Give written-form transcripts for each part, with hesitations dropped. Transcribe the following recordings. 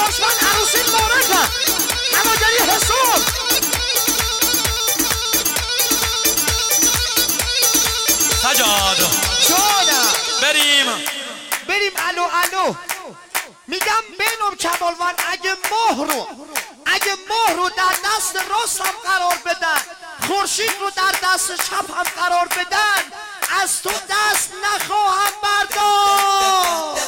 دشمن عروسی مورکه هماگری حساب سجاد جانم بریم الو میگم بینم کمالوند اگه مهر رو در دست راستم قرار بدن خورشید رو در دست چپ هم قرار بدن از تو دست نخواهم برداشت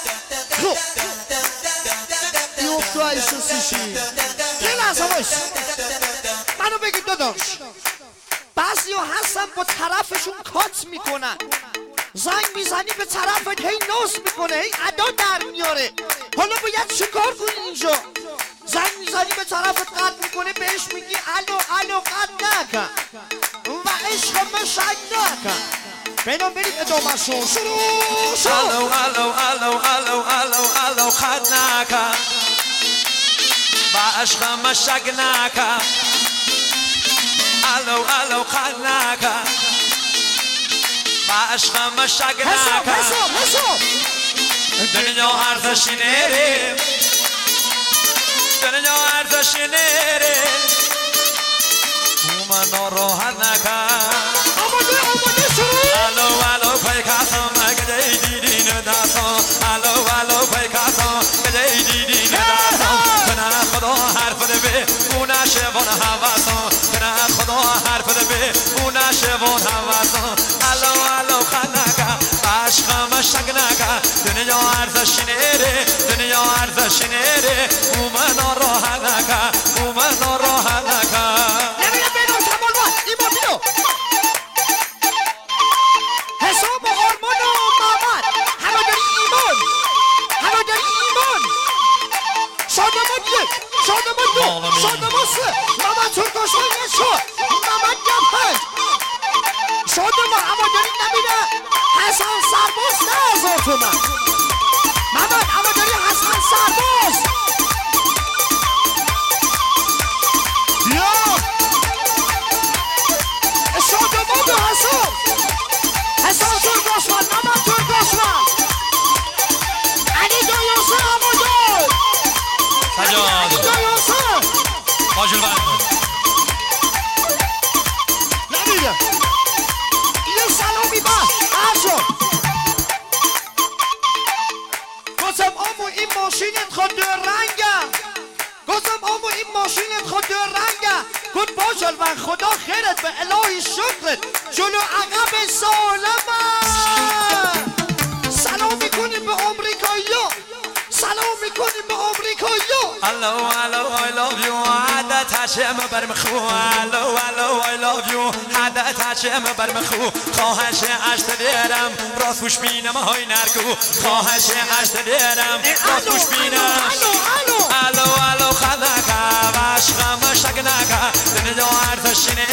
بیفت و ایسوسیشی یه لحظه باش منو بگید داداش بعضی ها هستن با طرفشون کات میکنن زنگ میزنی به طرفت هی ناز میکنه هی ادا در میاره حالا باید چی کار کنی اینجا زنگ میزنی به طرفت قد میکنه بهش میگی الو قد نکن و عشق مشک نکن بینام بریم ادامه شو شروع الو خد نکن و عشق مشک نکن الو خد نکن و عشق مشک نکن حساب دنیا ارزش نره دنیا ارزش نره من راحت نکن آماده شروع الو پیکاسم مگه دیدین دستم الو پیکاسم مگه دیدین دستم کنه خدا حرف ده اون شوان حواسم کنه خدا حرف ده اون شوان حواسم الو خنکا عشق مشک نکا دنیا ارزش نره دنیا ارزش نره من راحت نکن من راحت نکن نمیدونم بینام کمالوند ایمان بیو حساب و آرمان و محمد همه داری ایمان شادمان یک شادمان دو شادمان سه محمد ترکاشوان یک شو محمد گفت شادمان همه داری نمیده حسن سرباز نه از من محمد همه داری حسن سرباز یا شادمان و حسن ترکاشوان محمد ترکاشوان علی دایوسه همه سجاد ماجول بند نمیده یه سلامی بس ارشو گفتم آمو این ماشینت خود دو رنگه گفتم آمو این ماشینت خود دو رنگه گفت باجل خدا خیرت به الهی شکرت جلو عقب سالمه سلام میکنیم به امریکایی‌ها سلام میکنیم به امریکایی‌ها الو I love you عادت هشم برمخو الو I love you عادت هشم برمخو خواهش عشق دیرم راست گوش بینم های نرگو خواهش عشق دیرم راست گوش بینم الو خداکا و عشق مشک نکا دنیا ارزش